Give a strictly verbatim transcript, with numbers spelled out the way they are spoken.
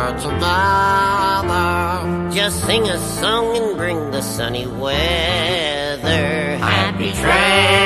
together. Just sing a song and bring the sunny weather. Happy trails.